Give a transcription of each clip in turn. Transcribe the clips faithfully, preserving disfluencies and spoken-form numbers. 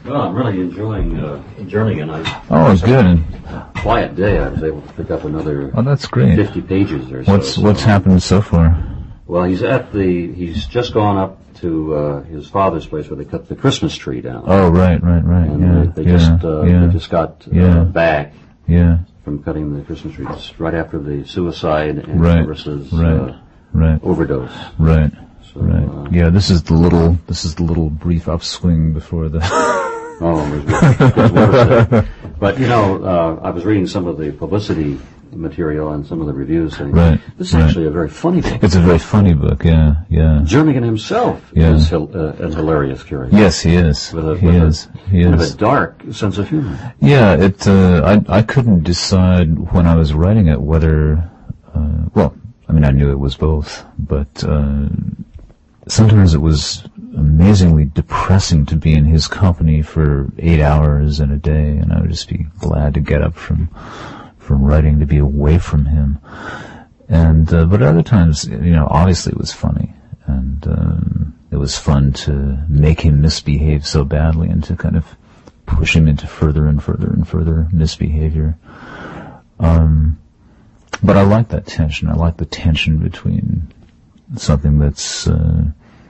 Well, I'm really enjoying uh, Jernigan. I, oh, good. Quiet day. I was able to pick up another. Oh, that's great. Fifty pages or so. What's so. What's happened so far? Well, he's at the. He's just gone up to uh, his father's place where they cut the Christmas tree down. Oh, right, right, right. And yeah, they, they yeah, just uh, yeah. they just got uh, yeah. back. Yeah. From cutting the Christmas tree. It's right after the suicide and right. Marissa's right. Uh, right. overdose. Right. So, right. Uh, yeah. This is the little. This is the little brief upswing before the. oh, it was worse. But you know, uh, I was reading some of the publicity material and some of the reviews. And right. This is right. actually a very funny book. It's a very funny book. Yeah. Yeah. Jernigan himself yeah. is hil- uh, a hilarious character. Yes, he is. With a, he with is. A, he kind is. of a dark sense of humor. Yeah. It. Uh, I. I couldn't decide when I was writing it whether. Uh, well, I mean, I knew it was both, but uh, sometimes it was amazingly depressing to be in his company for eight hours in a day, and I would just be glad to get up from from writing to be away from him. And uh, but other times, you know, obviously it was funny, and um, it was fun to make him misbehave so badly and to kind of push him into further and further and further misbehavior. Um, but I like that tension. I like the tension between something that's uh,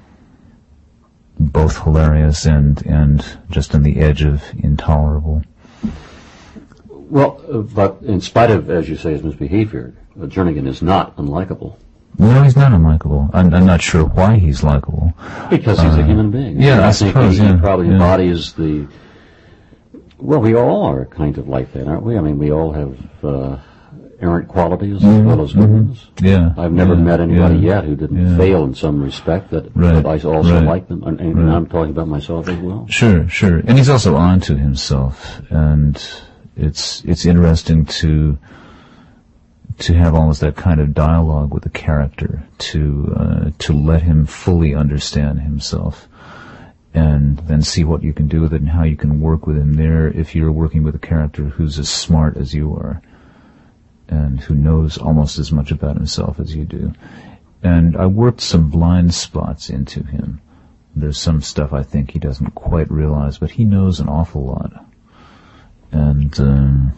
both hilarious and and just on the edge of intolerable. Well, uh, but in spite of, as you say, his misbehavior, uh, Jernigan is not unlikable. No, he's not unlikable. I'm, I'm not sure why he's likable. Because he's uh, a human being. Yeah, I, I suppose. think he, yeah, he probably yeah. embodies the. Well, we all are kind of like that, aren't we? I mean, we all have uh, errant qualities mm-hmm, as well as good ones. Mm-hmm. Yeah. I've never yeah, met anybody yeah, yet who didn't yeah. fail in some respect that, right, that I also right, like them, and, and right. I'm talking about myself as well. Sure, sure. And he's also on to himself, and it's it's interesting to to have almost that kind of dialogue with the character, to uh, to let him fully understand himself, and then see what you can do with it and how you can work with him there if you're working with a character who's as smart as you are and who knows almost as much about himself as you do. And I worked some blind spots into him. There's some stuff I think he doesn't quite realize, but he knows an awful lot. And um,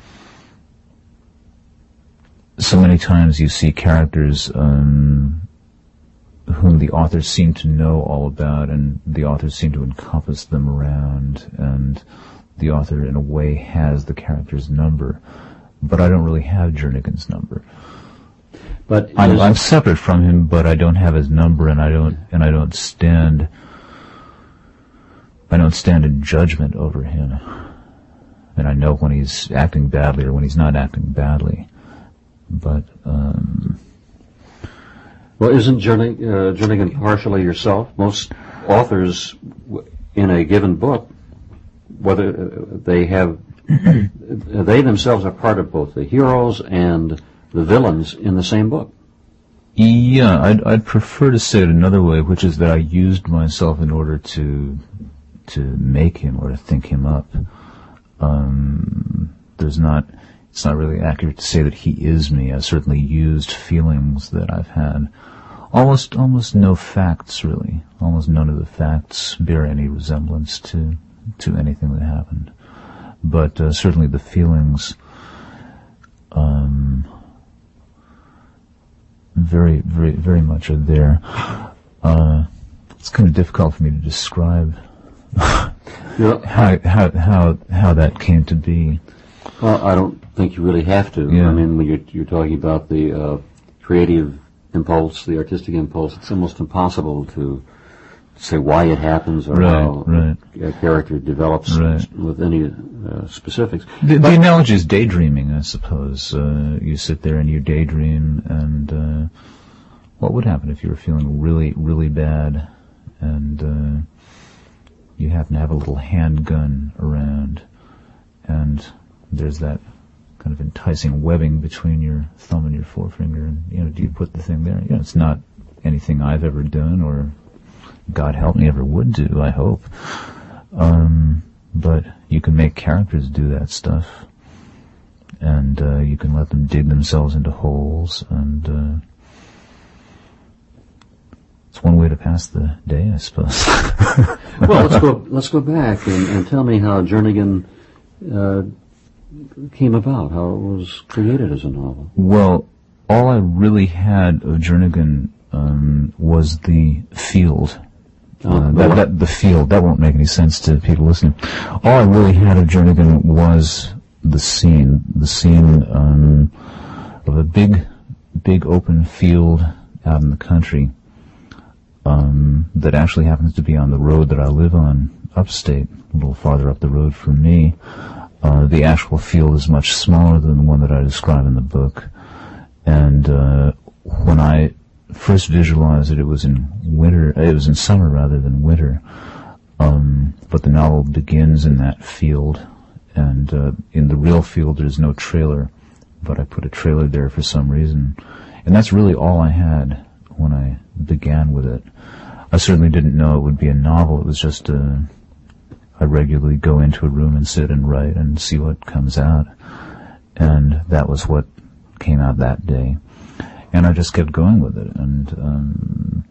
so many times you see characters um, whom the authors seem to know all about, and the authors seem to encompass them around, and the author in a way has the character's number, but I don't really have Jernigan's number. But I'm, I'm separate from him, but I don't have his number, and I don't and I don't stand I don't stand in judgment over him. And I know when he's acting badly or when he's not acting badly. But um well, isn't Jernigan, uh, Jernigan partially yourself? Most authors w- in a given book, whether uh, they have, they themselves are part of both the heroes and the villains in the same book. Yeah, I'd, I'd prefer to say it another way, which is that I used myself in order to to make him or to think him up. Um, there's not. It's not really accurate to say that he is me. I've certainly used feelings that I've had. Almost, almost no facts, really. Almost none of the facts bear any resemblance to to anything that happened. But uh, certainly the feelings, um, very, very, very much are there. Uh, it's kind of difficult for me to describe You know, how how how how that came to be. Well, I don't think you really have to. Yeah. I mean, when you're, you're talking about the uh, creative impulse, the artistic impulse, it's almost impossible to say why it happens or Right, how right. a character develops Right. with any uh, specifics. The, the analogy is daydreaming, I suppose. Uh, you sit there and you daydream, and uh, what would happen if you were feeling really, really bad, and uh, you happen to have a little handgun around, and there's that kind of enticing webbing between your thumb and your forefinger, and, you know, do you put the thing there? You know, it's not anything I've ever done, or God help me ever would do, I hope. Um, but you can make characters do that stuff, and uh, you can let them dig themselves into holes, and uh, it's one way to pass the day, I suppose. Well, let's go let's go back and, and tell me how Jernigan uh, came about, how it was created as a novel. Well, all I really had of Jernigan um, was the field. Uh, that, that, the field. That won't make any sense to people listening. All I really had of Jernigan was the scene. The scene um, of a big, big open field out in the country um, that actually happens to be on the road that I live on, upstate, a little farther up the road from me. Uh, the actual field is much smaller than the one that I describe in the book. And uh, when I first visualized it, it was in winter, it was in summer rather than winter. Um, but the novel begins in that field. And uh, in the real field, there's no trailer. But I put a trailer there for some reason. And that's really all I had when I began with it. I certainly didn't know it would be a novel. It was just a... I regularly go into a room and sit and write and see what comes out. And that was what came out that day. And I just kept going with it. And um,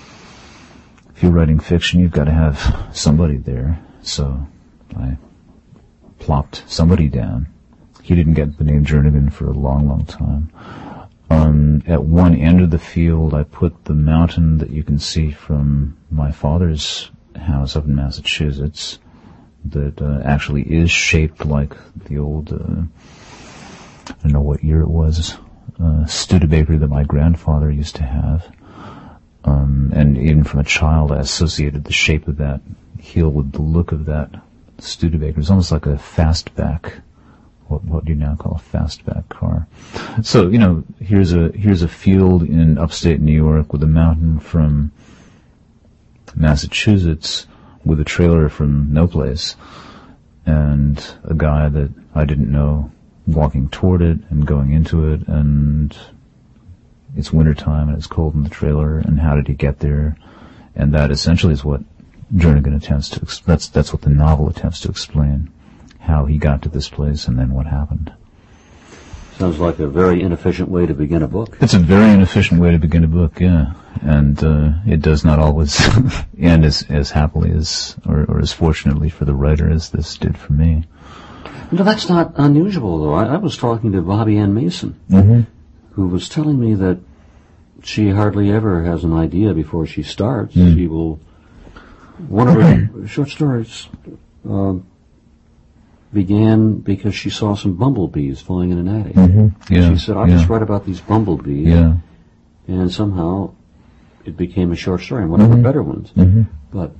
if you're writing fiction, you've got to have somebody there. So I plopped somebody down. He didn't get the name Jernigan for a long, long time. Um, at one end of the field, I put the mountain that you can see from my father's house up in Massachusetts, that uh, actually is shaped like the old, uh, I don't know what year it was, uh, Studebaker that my grandfather used to have. Um, and even from a child, I associated the shape of that hill with the look of that Studebaker. It's almost like a fastback. What, what do you now call a fastback car? So, you know, here's a, here's a field in upstate New York with a mountain from Massachusetts with a trailer from no place, and a guy that I didn't know walking toward it and going into it, and it's wintertime and it's cold in the trailer, and how did he get there? And that essentially is what Jernigan attempts to, ex- that's, that's what the novel attempts to explain, how he got to this place and then what happened. Sounds like a very inefficient way to begin a book. It's a very inefficient way to begin a book, yeah. And uh, it does not always end as, as happily as, or, or as fortunately for the writer as this did for me. No, that's not unusual, though. I, I was talking to Bobby Ann Mason, mm-hmm. who was telling me that she hardly ever has an idea before she starts. Mm. She will... One of her short stories... Uh, began because she saw some bumblebees flying in an attic. Mm-hmm. Yeah, she said, I yeah. just read about these bumblebees, yeah. and somehow it became a short story, and one of mm-hmm. her better ones. Mm-hmm. But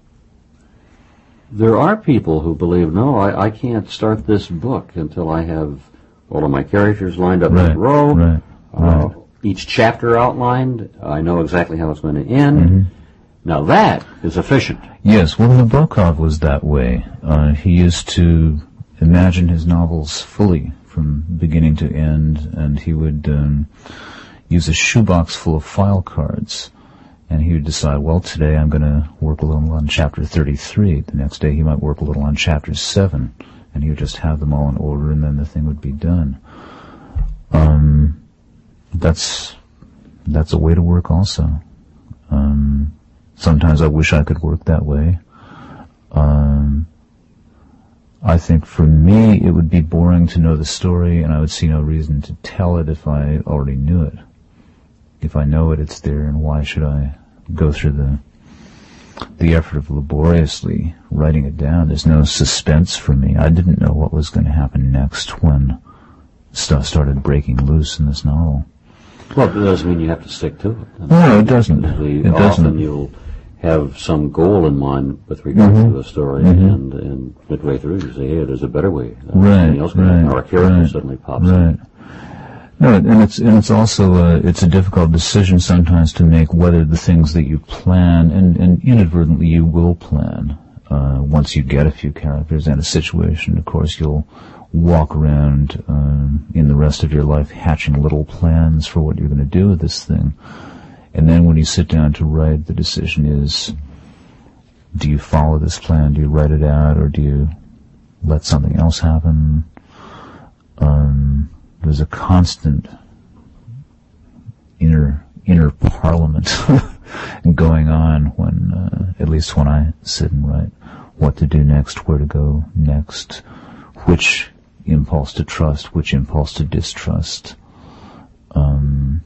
there are people who believe, no, I, I can't start this book until I have all of my characters lined up right. in a row, right. Uh, right. each chapter outlined, I know exactly how it's going to end. Mm-hmm. Now that is efficient. Yes, well, Nabokov was that way. Uh, he used to imagine his novels fully from beginning to end, and he would um, use a shoebox full of file cards, and he would decide, well, today I'm going to work a little on chapter thirty-three. The next day he might work a little on chapter seven, and he would just have them all in order, and then the thing would be done. Um, that's that's a way to work also. Um, Sometimes I wish I could work that way. Um, I think for me it would be boring to know the story, and I would see no reason to tell it if I already knew it. If I know it, it's there, and why should I go through the the effort of laboriously writing it down? There's no suspense for me. I didn't know what was going to happen next when stuff started breaking loose in this novel. Well, it doesn't mean you have to stick to it. No, it doesn't. Usually, It doesn't. Often you'll have some goal in mind with regard mm-hmm. to the story, mm-hmm. and, and midway through you say, hey, there's a better way. Uh, right, something else right, or a character right, suddenly pops right. in. No, and it's and it's also a, it's a difficult decision sometimes to make whether the things that you plan, and, and inadvertently you will plan, uh, once you get a few characters and a situation, of course you'll walk around um, in the rest of your life hatching little plans for what you're going to do with this thing. And then when you sit down to write, the decision is, do you follow this plan? Do you write it out, or do you let something else happen? Um, there's a constant inner inner parliament going on when, uh, at least when I sit and write, what to do next, where to go next, which impulse to trust, which impulse to distrust. Um,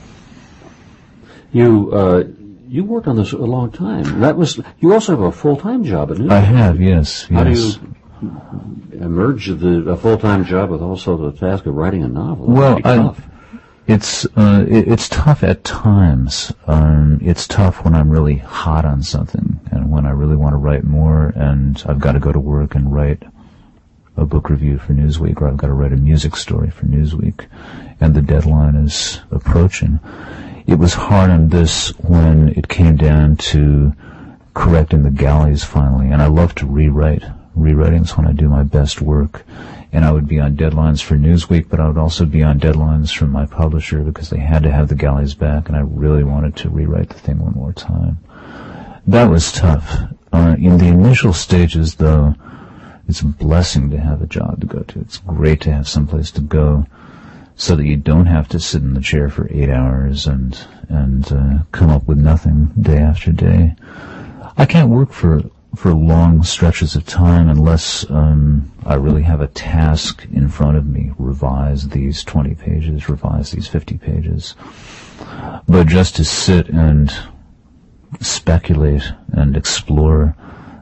you, uh, you worked on this a long time. That was, you also have a full-time job at Newsweek. I have, yes, How yes. do you merge the, a full-time job with also the task of writing a novel? Well, That'd be I, tough. It's uh, it, it's tough at times. Um, it's tough when I'm really hot on something and when I really want to write more, and I've got to go to work and write a book review for Newsweek, or I've got to write a music story for Newsweek, and the deadline is approaching. It was hard on this when it came down to correcting the galleys finally, and I love to rewrite. Rewriting's when I do my best work. And I would be on deadlines for Newsweek, but I would also be on deadlines from my publisher because they had to have the galleys back, and I really wanted to rewrite the thing one more time. That was tough. Uh, in the initial stages, though, it's a blessing to have a job to go to. It's great to have someplace to go so that you don't have to sit in the chair for eight hours and, and uh, come up with nothing day after day. I can't work for for long stretches of time unless um, I really have a task in front of me. Revise these twenty pages, revise these fifty pages. But just to sit and speculate and explore,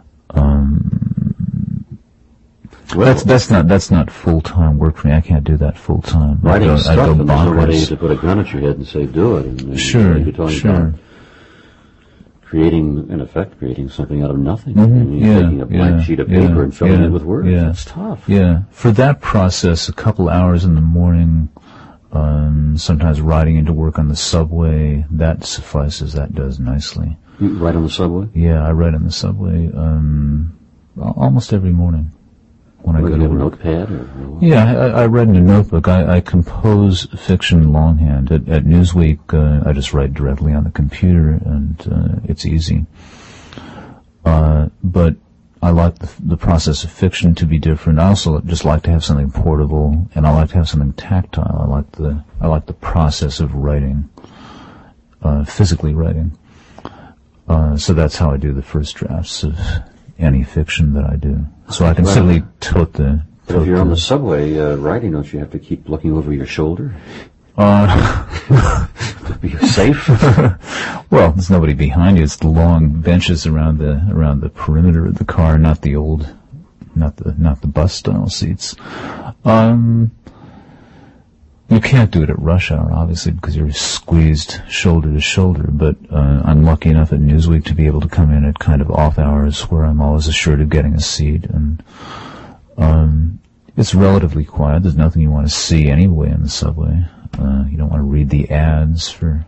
um, well, that's that's not that's not full time work for me. I can't do that full time. Writing I go, stuff, I go and there's nobody bonkers. to put a gun at your head and say, "Do it." And, and Sure, you're talking sure. about creating, in effect, creating something out of nothing. Mm-hmm. I mean, Yeah, taking a blank yeah, sheet of yeah, paper and filling yeah, it with words. yeah. That's tough. Yeah, for that process, a couple hours in the morning, um, sometimes riding into work on the subway, that suffices. That does nicely. You write on the subway? Yeah, I ride on the subway um, al- almost every morning when I Or go you to have a work. notepad? Or, or what? Yeah, I, I write in a notebook. I, I compose fiction longhand. At, at Newsweek, uh, I just write directly on the computer, and uh, it's easy. Uh, but I like the, the process of fiction to be different. I also just like to have something portable, and I like to have something tactile. I like the I like the process of writing, uh, physically writing. Uh, so that's how I do the first drafts of any fiction that I do. So I can Well, simply tote the. But if tote you're on the- the subway uh, writing, don't you have to keep looking over your shoulder Uh, to be safe? well, there's nobody behind you. It's the long benches around the around the perimeter of the car, not the old, not the not the bus style seats. Um, you can't do it at rush hour, obviously, because you're squeezed shoulder to shoulder. But uh, I'm lucky enough at Newsweek to be able to come in at kind of off hours where I'm always assured of getting a seat, and um, it's relatively quiet. There's nothing you want to see anyway in the subway. Uh, you don't want to read the ads for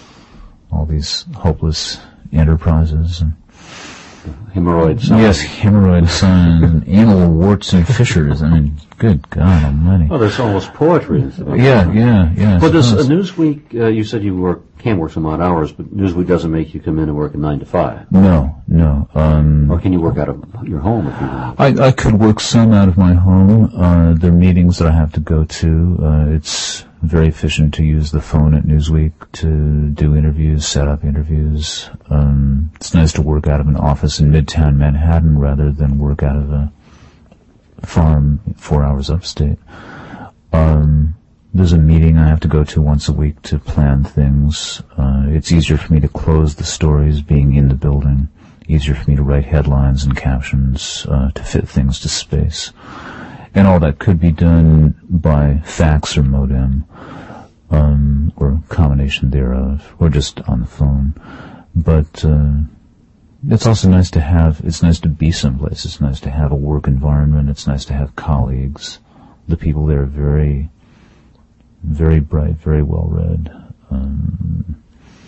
all these hopeless enterprises. And Hemorrhoid sign. yes, hemorrhoid signs and anal warts and fissures. I mean, good God Almighty. Oh, there's almost poetry. in it. Yeah, yeah, yeah. But this uh, suppose. Newsweek, uh, you said you work can work some odd hours, but Newsweek doesn't make you come in and work at nine to five. No, no. Um, Or can you work out of your home if you want? I, I could work some out of my home. Uh, there are meetings that I have to go to. Uh, it's very efficient to use the phone at Newsweek to do interviews, set up interviews. Um, it's nice to work out of an office in Midtown Manhattan rather than work out of a farm four hours upstate. Um, there's a meeting I have to go to once a week to plan things. Uh, it's easier for me to close the stories being in the building. Easier for me to write headlines and captions uh, to fit things to space. And all that could be done by fax or modem, um, or a combination thereof, or just on the phone. But uh, it's also nice to have, it's nice to be someplace. It's nice to have a work environment. It's nice to have colleagues. The people there are very, very bright, very well read. Um,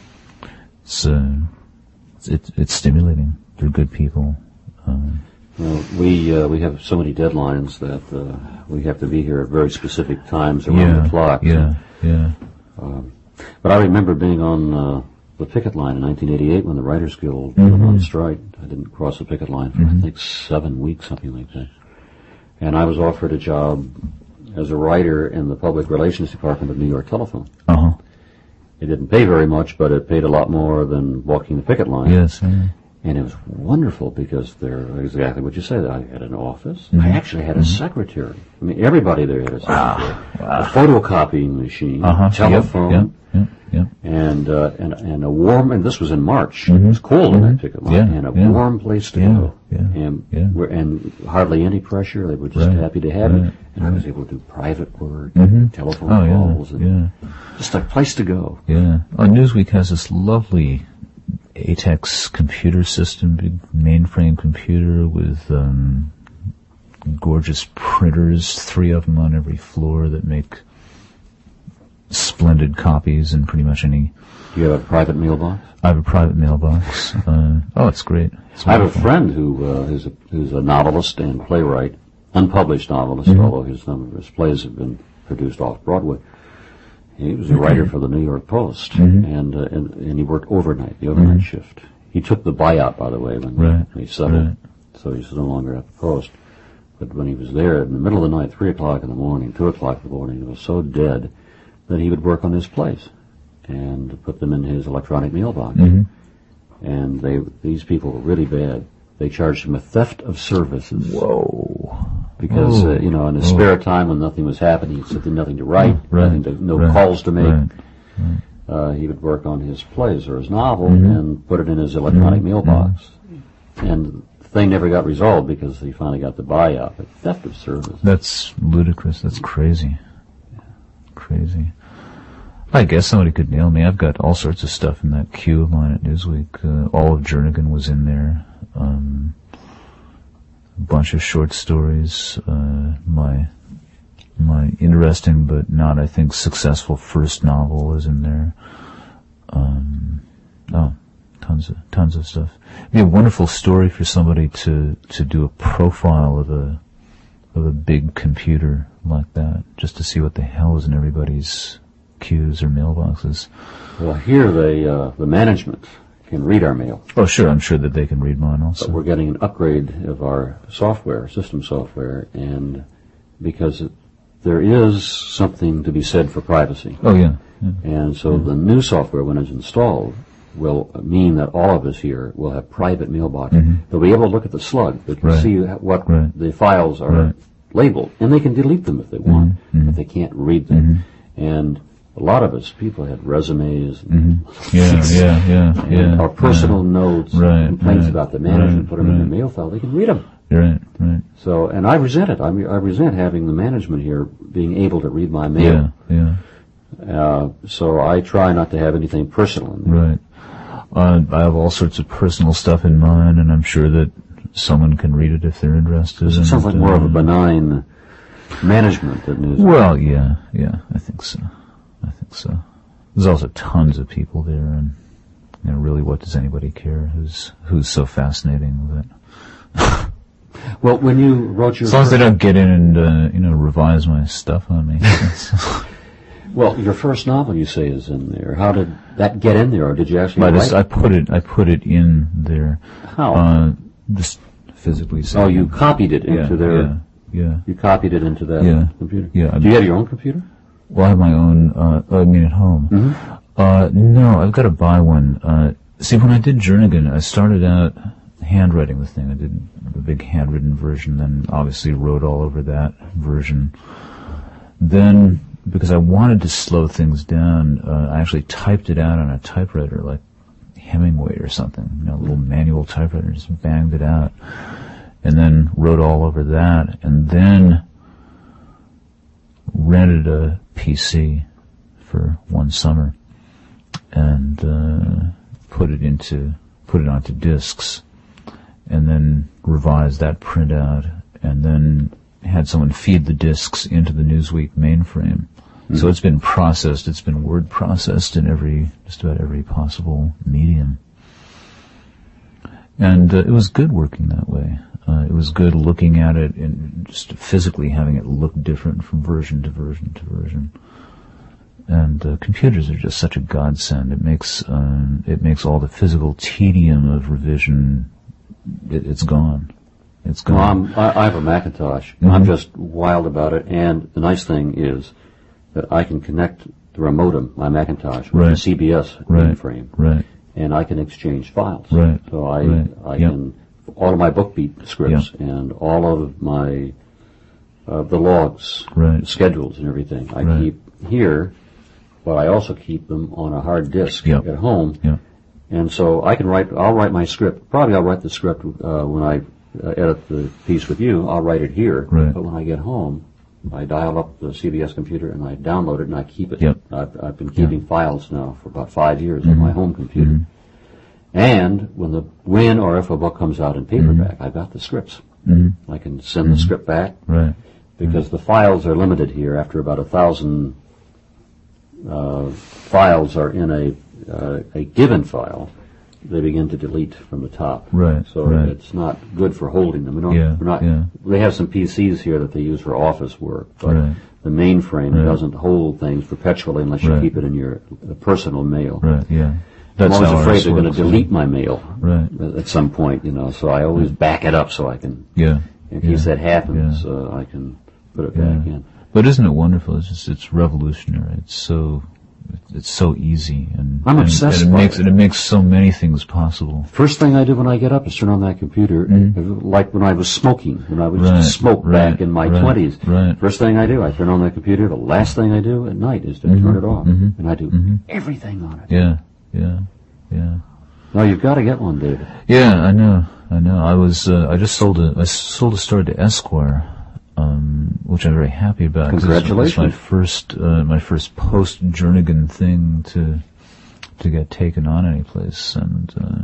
it's, uh, it's, it's stimulating. They're good people. Um, Well, we uh, we have so many deadlines that uh, we have to be here at very specific times around yeah, the clock. yeah, yeah. Um, but I remember being on uh, the picket line in nineteen eighty-eight when the Writers Guild Mm-hmm. went on strike. I didn't cross the picket line for, Mm-hmm. I think, seven weeks, something like that. And I was offered a job as a writer in the public relations department of New York Telephone. Uh-huh. It didn't pay very much, but it paid a lot more than walking the picket line. Yes. Yeah. And it was wonderful because they're exactly what you said. I had an office. Mm-hmm. I actually had a Mm-hmm. secretary. I mean, everybody there had a secretary. Wow. Wow. A photocopying machine, Uh-huh. telephone, Yep. Yep. Yep. and uh, and and a warm. And this was in March. Mm-hmm. It was cold in Mm-hmm. that picket line, Yeah. and a Yeah. warm place to Yeah. go. Yeah. And Yeah. we're, and hardly any pressure. They were just Right. happy to have Right. me. And I was able to do private work, Mm-hmm. telephone Oh, calls, yeah. and Yeah. just a place to go. Yeah. Oh, Newsweek has this lovely A T E X computer system, big mainframe computer with um, gorgeous printers, three of them on every floor that make splendid copies in pretty much any. Do you have a private mailbox? I have a private mailbox. Uh, oh, it's great. It's I have a wonderful. friend who uh, is a, who's a novelist and playwright, unpublished novelist, Mm-hmm. although his some of his plays have been produced off Broadway. He was a writer for the New York Post, Mm-hmm. and, uh, and and he worked overnight, the overnight shift. He took the buyout, by the way, when Right, he settled, right. so he's no longer at the Post. But when he was there in the middle of the night, three o'clock in the morning, two o'clock in the morning, he was so dead that he would work on his plays and put them in his electronic mailbox. Mhm. And they these people were really bad. They charged him a theft of services. Whoa. Because, Oh. uh, you know, in his Oh. spare time when nothing was happening, he'd sit there, nothing to write, Right. nothing to, no Right. calls to make. Right. Uh, he would work on his plays or his novel Mm-hmm. and put it in his electronic mailbox. And the thing never got resolved because he finally got the buyout. But theft of service. That's ludicrous. That's crazy. Crazy. I guess somebody could nail me. I've got all sorts of stuff in that queue of mine at Newsweek. Uh, all of Jernigan was in there. Um, a bunch of short stories. Uh, my my interesting but not, I think, successful first novel is in there. Um, oh, tons of tons of stuff. It'd be a wonderful story for somebody to to do a profile of a of a big computer like that, just to see what the hell is in everybody's queues or mailboxes. Well, here they, uh, the management can read our mail. Oh, sure, I'm sure that they can read mine also. But we're getting an upgrade of our software, system software, and because it, there is something to be said for privacy. Oh, yeah. yeah. And so the new software, when it's installed, will mean that all of us here will have private mailboxes. They'll be able to look at the slug. They can Right. see what Right. the files are Right. labeled, and they can delete them if they want, but they can't read them. And a lot of us, people had resumes, and Yeah, yeah, yeah, and yeah. our personal yeah. notes, Right, complaints right, about the management, right, put them in right. the mail file. They can read them. Right, right. So, and I resent it. I, mean, I resent having the management here being able to read my mail. Yeah, yeah. Uh, so I try not to have anything personal in there. Right. Uh, I have all sorts of personal stuff in mine, and I'm sure that someone can read it if they're interested. It and, sounds like more of a uh, benign management than news. Well, yeah, yeah, I think so. I think so. There's also tons of people there, and you know, really, what does anybody care? Who's who's so fascinating that? Well, when you wrote your As long as they first, don't get in and uh, you know revise my stuff on me. well, your first novel you say is in there. How did that get in there, or did you actually I write? just I put it I put it in there. How? Uh, just physically. oh, you copied it yeah, into their. yeah, yeah. You copied it into that Yeah. computer. Yeah, Do you have your own computer? Well, I have my own, uh, I mean at home. Mm-hmm. Uh, no, I've got to buy one. Uh, see, when I did Jernigan, I started out handwriting the thing. I did a big handwritten version, then obviously wrote all over that version. Then, because I wanted to slow things down, uh, I actually typed it out on a typewriter, like Hemingway or something, you know, a little manual typewriter, just banged it out. And then wrote all over that, and then rented a P C for one summer and uh, put it into put it onto discs, and then revised that printout, and then had someone feed the discs into the Newsweek mainframe. Mm-hmm. So it's been processed. It's been word processed in every just about every possible medium, and uh, it was good working that way. Uh, it was good looking at it and just physically having it look different from version to version to version. And uh, computers are just such a godsend. It makes um, it makes all the physical tedium of revision. It, it's gone. It's gone. Well, I'm, I, I have a Macintosh. Mm-hmm. I'm just wild about it. And the nice thing is that I can connect through a modem, my Macintosh, with Right. a C B S Right. mainframe, Right. and I can exchange files. Right. So I Right. I Yep. can all of my BookBeat scripts and all of my uh, the logs, Right. schedules, and everything I Right. keep here, but I also keep them on a hard disk Yep. at home. Yeah. And so I can write, I'll write my script, probably I'll write the script uh, when I uh, edit the piece with you, I'll write it here. Right. But when I get home, I dial up the C B S computer and I download it and I keep it. Yep. I've, I've been keeping files now for about five years on my home computer. Mm-hmm. And when the, when or if a book comes out in paperback, Mm-hmm. I've got the scripts. Mm-hmm. I can send the script back Right. because the files are limited here. After about a thousand uh, files are in a uh, a given file, they begin to delete from the top. Right, So right. it's not good for holding them. We don't, Yeah, we're not, yeah. They have some P Cs here that they use for office work, but Right. the mainframe Right. doesn't hold things perpetually unless you Right. keep it in your uh, personal mail. Right. Yeah. I'm That's always how afraid ours they're going to works. delete my mail Right. at at some point, you know, so I always back it up so I can, Yeah. in case yeah. that happens, Yeah. uh, I can put it Yeah. back in. But isn't it wonderful? It's just, it's revolutionary. It's so, it's so easy, and I'm and, obsessed and it by makes it. it makes so many things possible. First thing I do when I get up is turn on that computer, like when I was smoking, when I was Right, smoke right, back in my right, twenties. right. First thing I do, I turn on that computer. The last thing I do at night is to turn it off, and I do everything on it. Yeah. Yeah. Yeah. Now you've got to get one, David. Yeah, I know, I know. I was, uh, I just sold a, I sold a story to Esquire, um, which I'm very happy about. 'cause it's- Congratulations. It's my first, uh, my first post-Jernigan thing to, to get taken on any place, and, uh,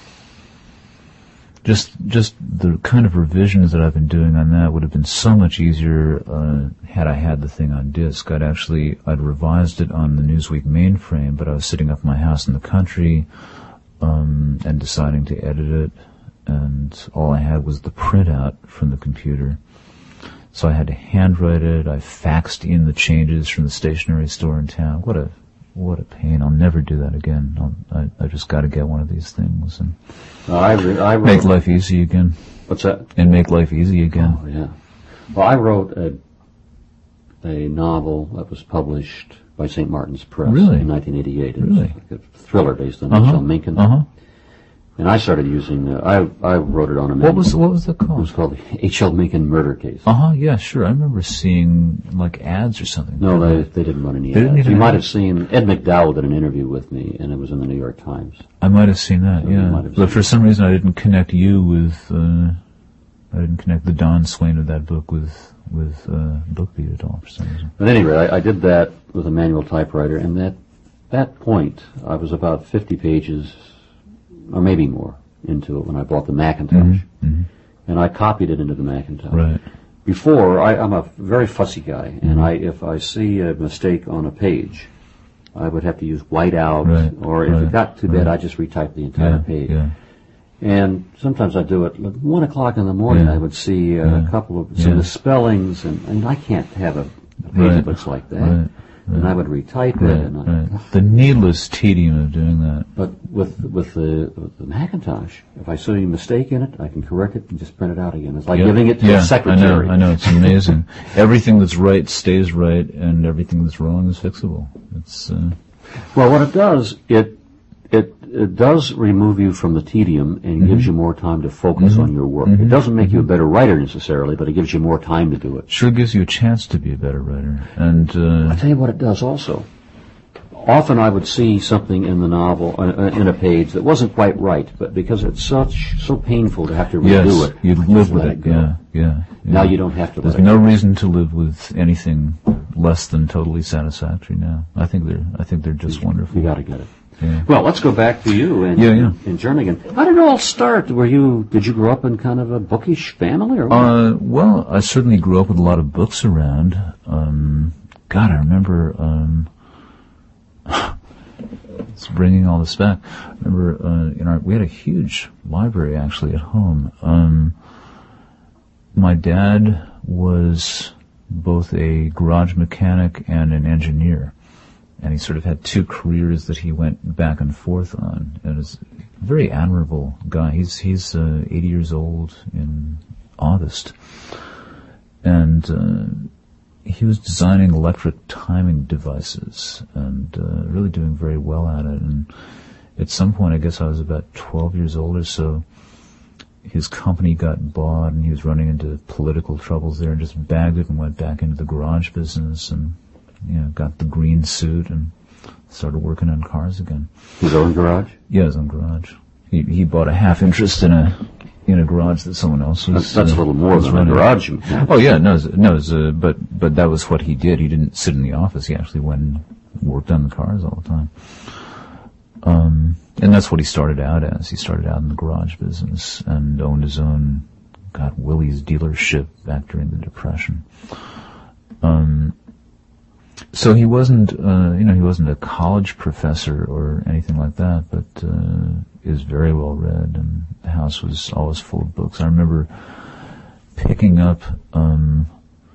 just, just the kind of revisions that I've been doing on that would have been so much easier, uh, had I had the thing on disc. I'd actually, I'd revised it on the Newsweek mainframe, but I was sitting up in my house in the country, um, and deciding to edit it, and all I had was the printout from the computer. So I had to handwrite it. I faxed in the changes from the stationery store in town. What a, what a pain. I'll never do that again. I'll, I, I just got to get one of these things and Uh, I, re- I wrote, make life easy again. What's that? And make life easy again. Oh yeah. Well, I wrote a a novel that was published by Saint Martin's Press Really? in nineteen eighty-eight. It Really? was like a thriller based on H Uh-huh. L Mencken. Uh-huh. And I started using. Uh, I I wrote it on a. What was, what was that It was called? called the H L Mencken Murder Case. Uh-huh, yeah, sure. I remember seeing, like, ads or something. No, they they didn't run any They didn't ads. even You might have- have seen Ed McDowell did an interview with me, and it was in the New York Times. I might have seen that, You yeah. might have But seen for it. some reason I didn't connect you with, uh, I didn't connect the Don Swain of that book with, with, uh, BookBeat at all for some reason. At any rate, I, I did that with a manual typewriter, and at that point, I was about fifty pages, or maybe more, into it when I bought the Macintosh. Mhm. And I copied it into the Macintosh. Right. Before, I, I'm a very fussy guy, and I if I see a mistake on a page, I would have to use whiteout, Right, or if right, it got too bad, right. I just retype the entire Yeah, page. yeah. And sometimes I do it at one o'clock in the morning. Yeah. I would see uh, Yeah. a couple of some Yeah. misspellings, and I mean I can't have a, a page Right, that looks like that. right, And I would retype it, Right, and I, right. The needless tedium of doing that. but with with the, with the Macintosh, if I see a mistake in it, I can correct it and just print it out again. It's like Yeah, giving it to yeah, a secretary. I know, I know, it's amazing. Everything that's right stays right, and everything that's wrong is fixable. It's, uh, Well, what it does, it it it does remove you from the tedium and Mm-hmm. gives you more time to focus on your work. It doesn't make you a better writer necessarily, but it gives you more time to do it. sure gives you a chance to be a better writer. And, uh, I'll tell you what it does also. Often I would see something in the novel, uh, in a page, that wasn't quite right, but because it's such so painful to have to redo yes, it, you'd I live just with let it, go. yeah, yeah, yeah. Now you don't have to There's let it no go. reason to live with anything less than totally satisfactory now. I think they're, I think they're just wonderful. You got to get it. Yeah. Well, let's go back to you in, Yeah, yeah. in Jernigan. How did it all start? Were you, did you grow up in kind of a bookish family, or what? Uh, well, I certainly grew up with a lot of books around. Um, God, I remember, um, it's bringing all this back. I remember, uh, in our, we had a huge library actually at home. Um, my dad was both a garage mechanic and an engineer. And he sort of had two careers that he went back and forth on. And is a very admirable guy. He's he's uh, eighty years old in August, and uh, he was designing electric timing devices and uh, really doing very well at it. And at some point, I guess I was about twelve years old or so, his company got bought and he was running into political troubles there and just bagged it and went back into the garage business and, you know, got the green suit and started working on cars again. His own garage? Yeah, his own garage. He he bought a half interest in a in a garage that someone else was. That's, that's uh, a little more than running. A garage. Oh yeah, no, no, uh, but but that was what he did. He didn't sit in the office. He actually went and worked on the cars all the time. Um, and that's what he started out as. He started out in the garage business and owned his own, God, Willys dealership back during the Depression. Um, so he wasn't, uh, you know, he wasn't a college professor or anything like that, but uh, is very well read, and the house was always full of books. I remember picking up, um,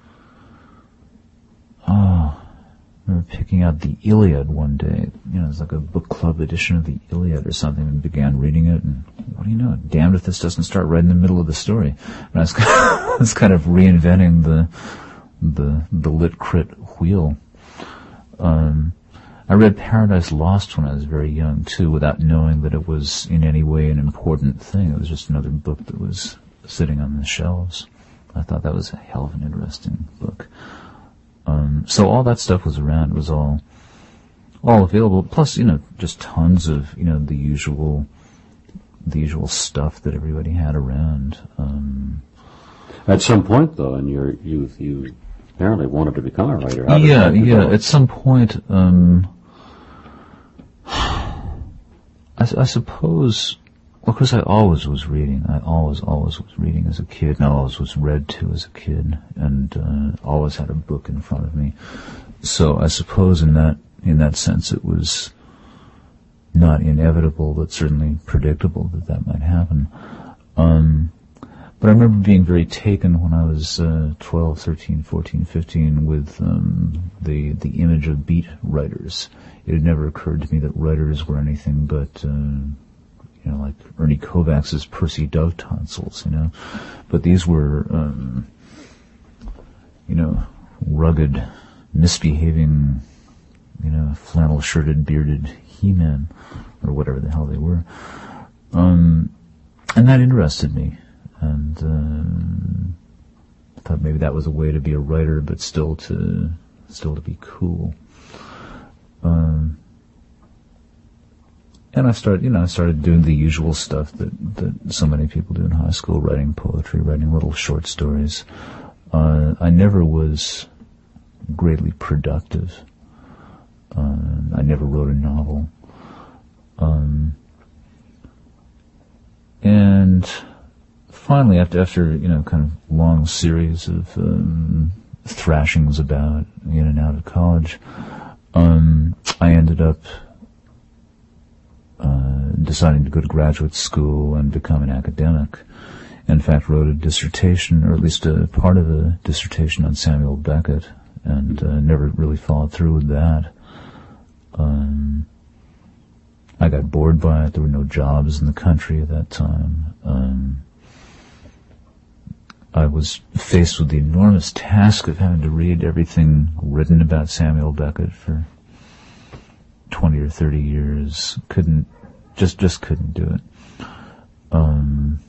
oh. I remember picking out the Iliad one day. You know, it was like a book club edition of the Iliad or something, and began reading it. And what do you know? Damned if this doesn't start right in the middle of the story. And I was, I was kind of reinventing the the the lit crit wheel. Um, I read Paradise Lost when I was very young too, without knowing that it was in any way an important thing. It was just another book that was sitting on the shelves. I thought that was a hell of an interesting book. Um, so all that stuff was around. It was all, all available. Plus, you know, just tons of, you know, the usual, the usual stuff that everybody had around. Um, At some point, though, in your youth, you apparently wanted to become a writer. How yeah, yeah. At some point, um, I, I suppose. Well, because I always was reading. I always, always was reading as a kid, and I always was read to as a kid, and uh, always had a book in front of me. So I suppose in that in that sense it was not inevitable, but certainly predictable that that might happen. Um, but I remember being very taken when I was uh, twelve, thirteen, fourteen, fifteen with um, the the image of beat writers. It had never occurred to me that writers were anything but... Uh, You know, like Ernie Kovacs's Percy Dove tonsils, you know. But these were, um, you know, rugged, misbehaving, you know, flannel-shirted, bearded he-men, or whatever the hell they were. Um, and that interested me. And um, I thought maybe that was a way to be a writer, but still to, still to be cool. Um... And I started, you know, I started doing the usual stuff that, that so many people do in high school, writing poetry, writing little short stories. Uh, I never was greatly productive. Uh, I never wrote a novel. Um, and finally, after, after, you know, kind of long series of um, thrashings about in and out of college, um, I ended up Uh, deciding to go to graduate school and become an academic. In fact, wrote a dissertation, or at least a part of a dissertation on Samuel Beckett, and uh, never really followed through with that. Um, I got bored by it. There were no jobs in the country at that time. Um, I was faced with the enormous task of having to read everything written about Samuel Beckett for twenty or thirty years. Couldn't, just, just couldn't do it. Um,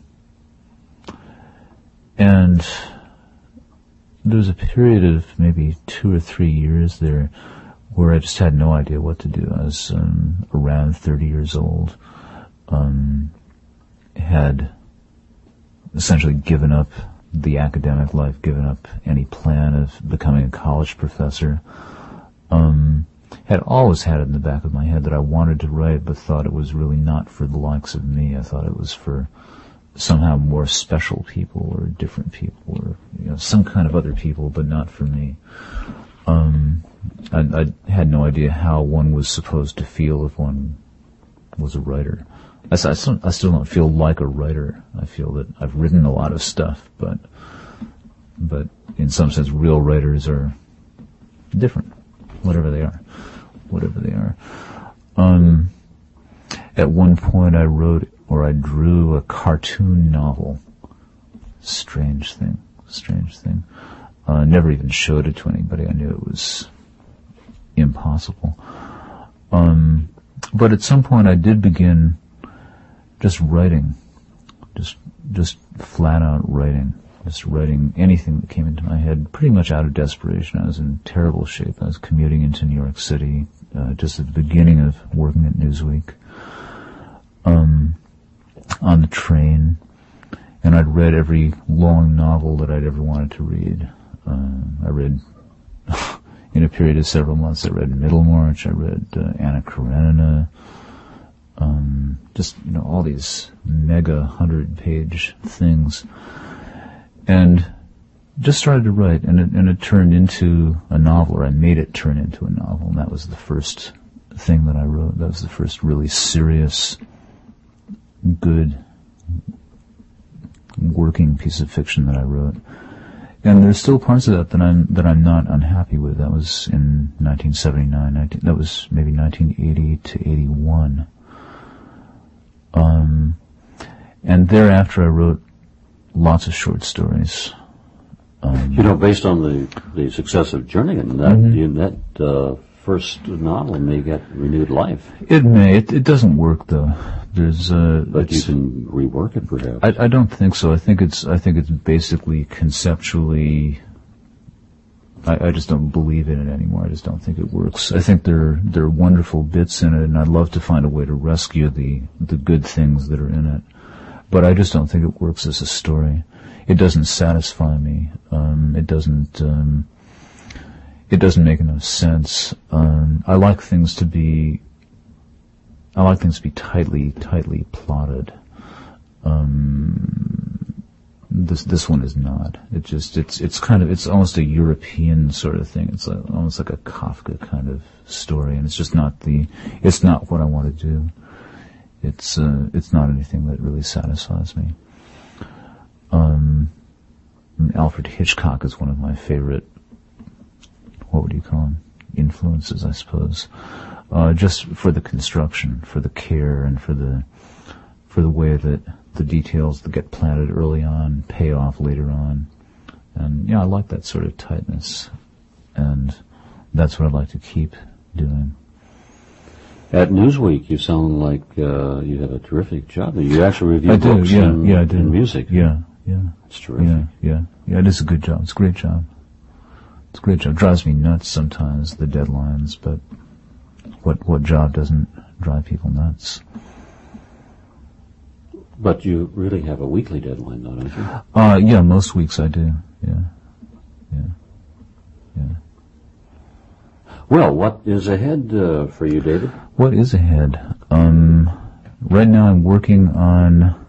and there was a period of maybe two or three years there where I just had no idea what to do. I was, um, around thirty years old, um, had essentially given up the academic life, given up any plan of becoming a college professor. Um, had always had it in the back of my head that I wanted to write, but thought it was really not for the likes of me. I thought it was for somehow more special people or different people or, you know, some kind of other people, but not for me. Um, I, I had no idea how one was supposed to feel if one was a writer. I, I, still, I still don't feel like a writer. I feel that I've written a lot of stuff, but, but in some sense, real writers are different. Whatever they are. Whatever they are. Um, at one point I wrote, or I drew a cartoon novel. Strange thing. Strange thing. Uh, never even showed it to anybody. I knew it was impossible. Um, but at some point I did begin just writing, just just flat out writing, just writing anything that came into my head, pretty much out of desperation. I was in terrible shape. I was commuting into New York City uh, just at the beginning of working at Newsweek, um, on the train, and I'd read every long novel that I'd ever wanted to read. Uh, I read, in a period of several months, I read Middlemarch, I read uh, Anna Karenina, um, just, you know, all these mega hundred-page things, and just started to write, and it, and it turned into a novel, or I made it turn into a novel, and that was the first thing that I wrote. That was the first really serious, good, working piece of fiction that I wrote. And there's still parts of that that I'm that I'm not unhappy with. That was in nineteen seventy-nine. nineteen, that was maybe nineteen eighty to eighty-one. Um, and thereafter, I wrote lots of short stories. Um, you know, based on the the success of Jernigan, that mm-hmm. you, that uh, first novel may get renewed life. It may. It, it doesn't work though. There's uh, but you can rework it, perhaps. I, I don't think so. I think it's. I think it's basically conceptually. I, I just don't believe in it anymore. I just don't think it works. I think there there are wonderful bits in it, and I'd love to find a way to rescue the the good things that are in it. But I just don't think it works as a story. It doesn't satisfy me. Um, it doesn't. Um, it doesn't make enough sense. Um, I like things to be. I like things to be tightly, tightly plotted. Um, this this one is not. It just it's it's kind of it's almost a European sort of thing. It's like, almost like a Kafka kind of story, and it's just not the. It's not what I want to do. It's uh, it's not anything that really satisfies me. Um, Alfred Hitchcock is one of my favorite. What would you call him? Influences, I suppose. Uh, just for the construction, for the care, and for the for the way that the details that get planted early on pay off later on. And yeah, I like that sort of tightness, and that's what I'd like to keep doing. At Newsweek, you sound like uh, you have a terrific job. You actually review I do, books yeah, and, yeah, I do. and music. Yeah, yeah. It's terrific. Yeah, yeah, yeah. It is a good job. It's a great job. It's a great job. It drives me nuts sometimes, the deadlines, but what what job doesn't drive people nuts? But you really have a weekly deadline, though, don't you? Uh, yeah, most weeks I do. Yeah, yeah, yeah. Well, what is ahead uh, for you, David? What is ahead? Um, right now I'm working on.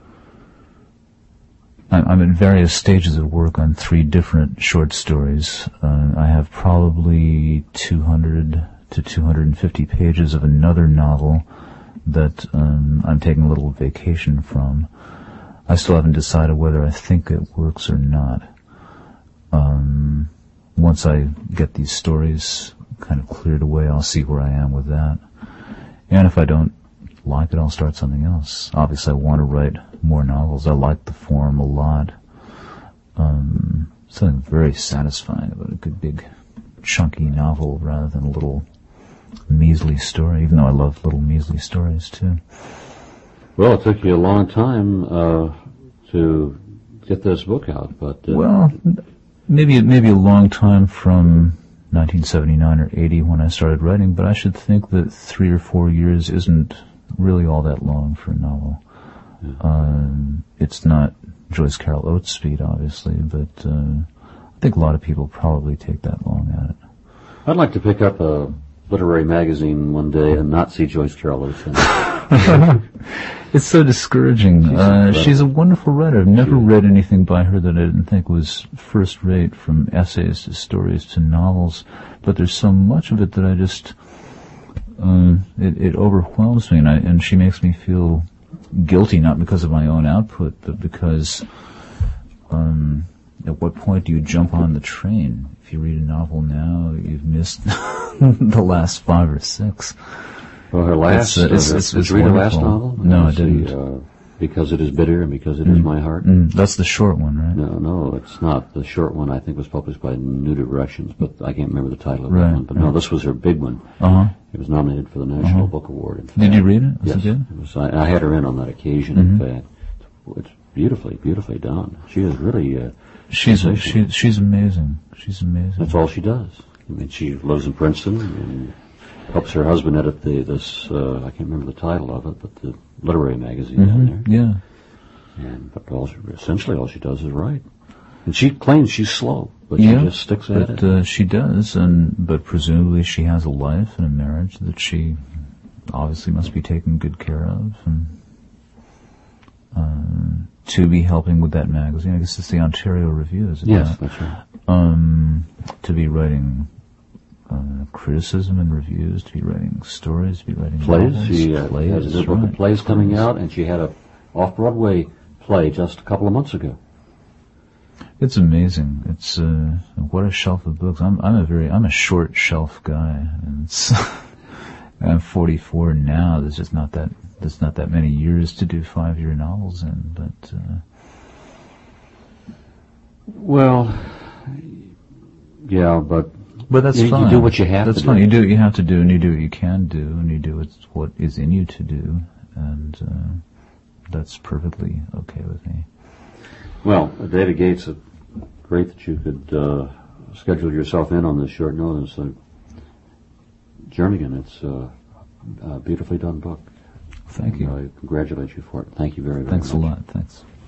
I'm in various stages of work on three different short stories. Uh, I have probably two hundred to two hundred fifty pages of another novel that um, I'm taking a little vacation from. I still haven't decided whether I think it works or not. Um, once I get these stories kind of cleared away, I'll see where I am with that. And if I don't like it, I'll start something else. Obviously, I want to write more novels. I like the form a lot. Um, something very satisfying about a good big chunky novel rather than a little measly story, even though I love little measly stories too. Well, it took you a long time uh, to get this book out, but... Uh, well, maybe, maybe a long time from nineteen seventy-nine or eighty when I started writing, but I should think that three or four years isn't really all that long for a novel. Yeah. Um, it's not Joyce Carol Oates speed, obviously, but uh, I think a lot of people probably take that long at it. I'd like to pick up a literary magazine one day and not see Joyce Carol Oates in it. It's so discouraging. She's, uh, she's a wonderful writer. I've never read anything by her that I didn't think was first-rate, from essays to stories to novels, but there's so much of it that I just... Um, it, it overwhelms me, and, I, and she makes me feel guilty, not because of my own output, but because um, at what point do you jump on the train? If you read a novel now, you've missed the last five or six. Well, her last, it's, uh, it's, uh, it's, did it's you read her wonderful. last novel? No, I see, didn't. Uh, Because It Is Bitter and Because It Is My Heart. Mm, that's the short one, right? No, no, it's not. The short one I think was published by New Directions, but I can't remember the title of Right, that one. But no, right. this was her big one. Uh-huh. It was nominated for the National Book Award. In fact. Did you read it? Was Yes, it good? it was. I, I had her in on that occasion. Mm-hmm. In fact, it's beautifully, beautifully done. She is really. Uh, She's sensational. she, she's amazing. She's amazing. That's all she does. I mean, she lives in Princeton and helps her husband edit the this. Uh, I can't remember the title of it, but the literary magazine down there. Mm-hmm. Yeah. And but all she, essentially all she does is write. And she claims she's slow, but yeah, she just sticks at but, it. Uh, she does, and but presumably she has a life and a marriage that she obviously must be taking good care of, and uh, to be helping with that magazine. I guess it's the Ontario Review, is it? Yes, not? that's right. Um, to be writing uh, criticism and reviews, to be writing stories, to be writing Plays. novels, She uh, plays, has a new book right. of plays coming out, and she had a off-Broadway play just a couple of months ago. It's amazing. It's uh, what a shelf of books. I'm I'm a very I'm a short shelf guy, and it's I'm forty-four now. There's just not that there's not that many years to do five-year novels in. But uh, Well, yeah, but but that's you, fine. you do what you have that's to fine. do. You do what you have to do, and you do what you can do, and you do what's, what is in you to do, and uh, that's perfectly okay with me. Well, David Gates, uh, great that you could uh, schedule yourself in on this short notice. Uh, Jernigan, it's uh, a beautifully done book. Thank you. And I congratulate you for it. Thank you very, very Thanks much. a lot. Thanks.